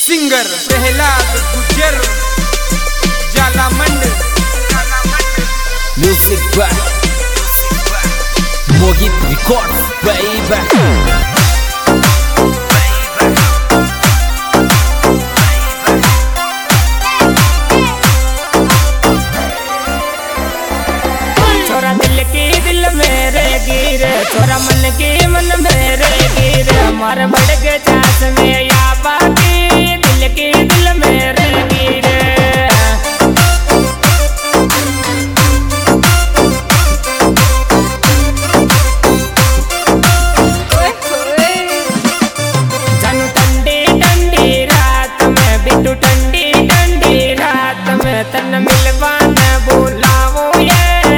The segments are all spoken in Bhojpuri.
Singer Prahlad Gujjar Jalamand. Music by Mohit records by छोरा दिल की दिल मेरे गिर, छोरा मन की मन मेरे गिर, मार बढ़ के चास में या बाकी दिल की दिल मेरे गिर। जानू ठंडी ठंडी रात में बिटू ठंडी ठंडी रात में तन मिलवान बुलावो ये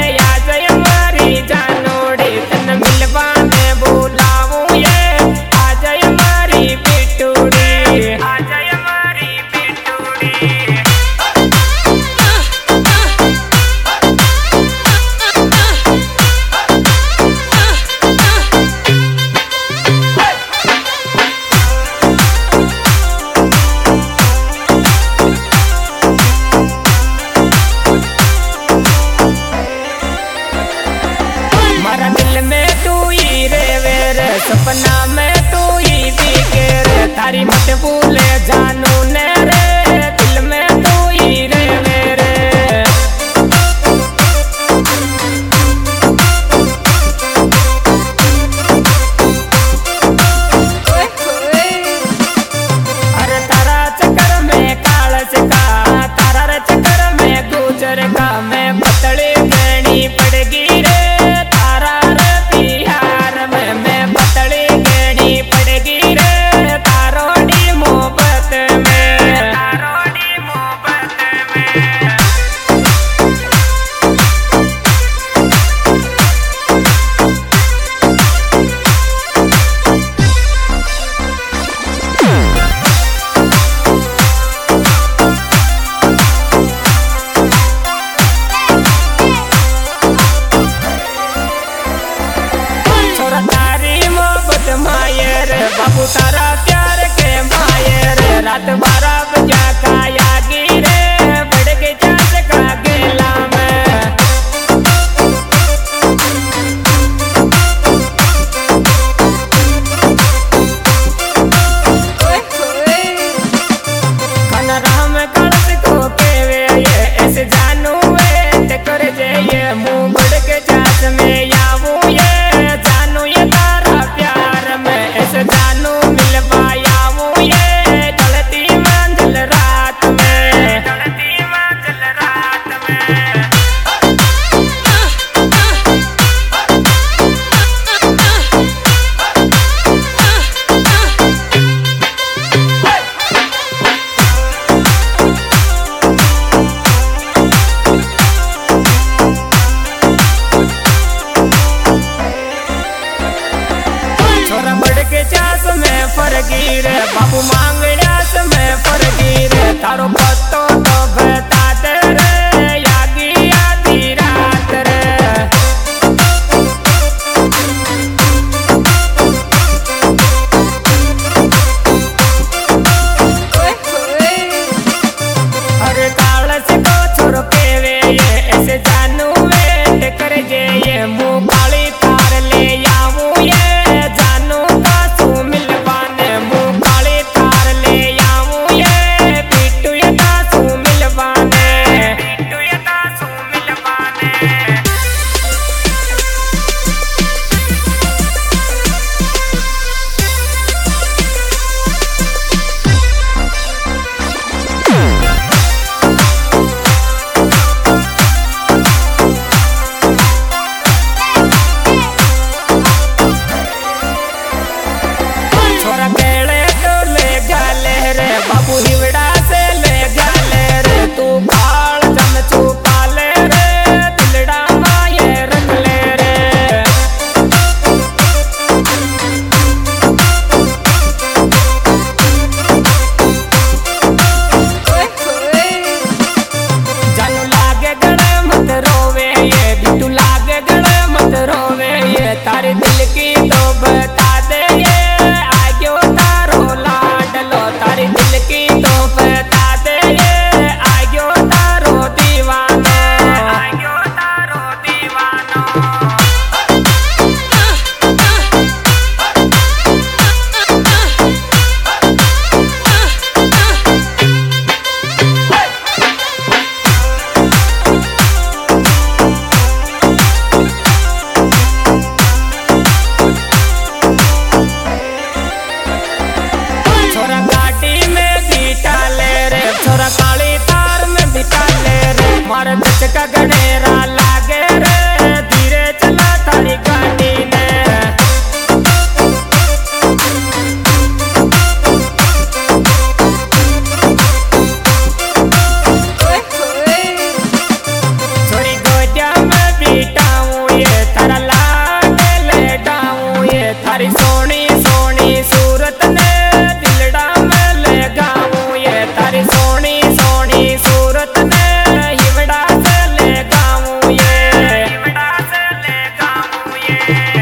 सपना में तू ही दिखे रे, तारी मत भूले जानू ने रे, दिल में तू ही रे मेरे। अरे तारा चक्कर में कालस का, तारा रे चक्कर में गुजर का, मैं पतली गहनी पड़गी रे, तारा रे बिहार में मैं पतली गहनी पड़गी रे, तारोडी मोहब्बत में, तारोडी मोहब्बत में। बाबू तारा प्यार के मायर, रात 12 बजा का यागी रे, बढ़ के चास का गेला में। खाना राम कलश को केवे ये ऐसे जानू वे ते कर जे ये मुंह बढ़ के चास में यावू ये जानू ये तारा प्यार में ऐसे जानू मिलवाया वो ये ढलती मंजिल रात में, ढलती मंजिल रात में। छोरा बढ़ के चास में फरगी रे, बाबू मांगड़ास में फरगी रे, तारो पत्तो तो बता दे रे, यागी आधी रात रे। अरे कालस को छोरो केवे ये ऐसे जानू वे कर जे ये मुंह काली तार ले यावू ये जानू का तू मिलवाने मुंह काली तार ले का गणेरा लागे रे धीरे चला थारी गाड़ी ने छोरी गोदिया में बिठाऊं ये थारा लागे लेटाऊं ये थारी सोनी सोनी सूरत ने दिलड़ा में ले गाऊं ये थारी सोनी सोनी सूरत ने हिवड़ा से ले गाऊं ये हिवड़ा से ले गाऊं ये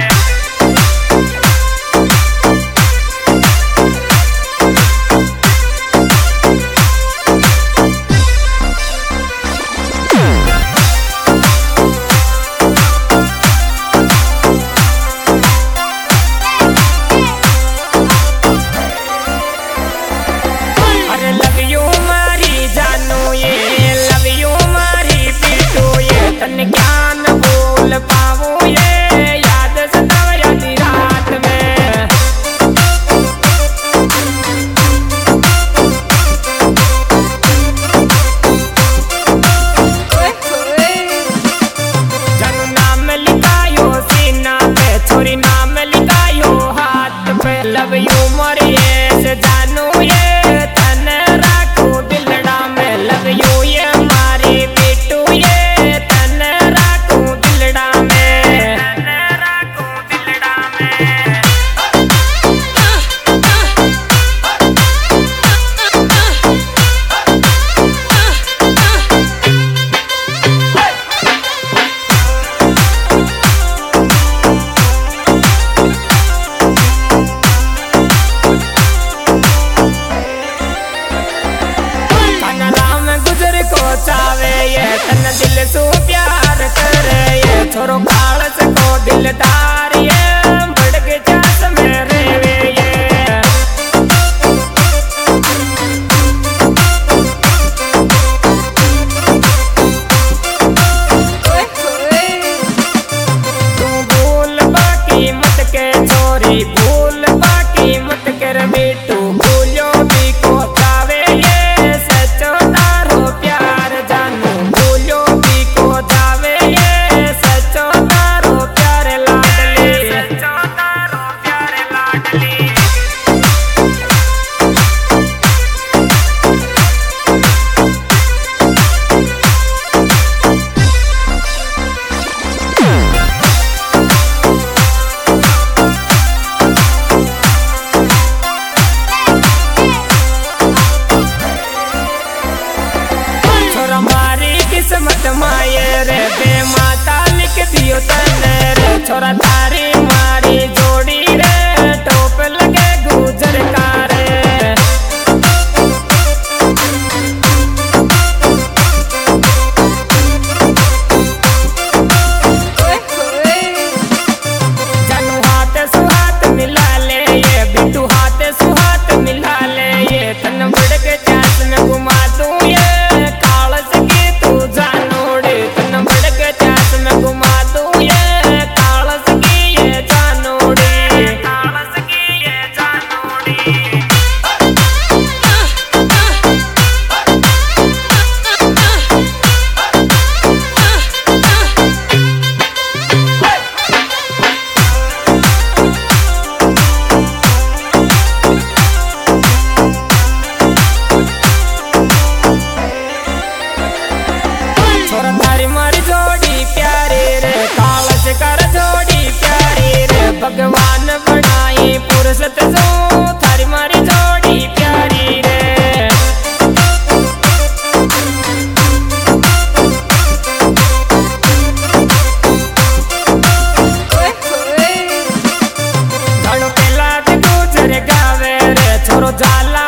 अरे लव यू मारी जानू ये लव यू मारी पीटू ये तन ज्ञान बोल पाऊं ये याद सतावे आधी रात में जानू नाम लिखायो सीना पे छोरी नाम लिखायो हाथ पे लव यू मारी से जानू ये तन राखू दिलड़ा में लव यू ये मारी पीटू ये तन राखू दिलड़ा में तन राखू दिलड़ा में राम गुजर को चावे ये तन दिल सु प्यार करे ये छोरो कालस को दिलदार ये बढ़ के चास में रेवे ये तू भूल बाकी मत के छोरी भूल बाकी मत कर बेटू भूलो भी को चावे ये सचो तारो प्यार जानू भूलो भी को जावे ये सचो तारो प्यार लाडली सचो तारो प्यार लाडली छोरा मारी किस्मत माये रे बे माता लिख दियो तने रे छोरा तारी मारी जोड़ी रे टोप लगे गुजर का रे जानू हाथ सुहात मिला ले ये बिट्टू हाथ सुहात मिला ले ये तन बढ़ के चास में घुमा दूं ये कालस की तू जानोड़े तन बढ़ के चास में घुमा दूं ये कालस की ये जानोड़े कालस की ये जानोड़े छोरा तारी मारी जोड़ी प्यारी रे कालस कर जोड़ी प्यारी रे भगवान बनाई पुरुषत जो थारी मारी जोड़ी प्यारी रे घणो पेला गुजर गावे रे छोरो जाला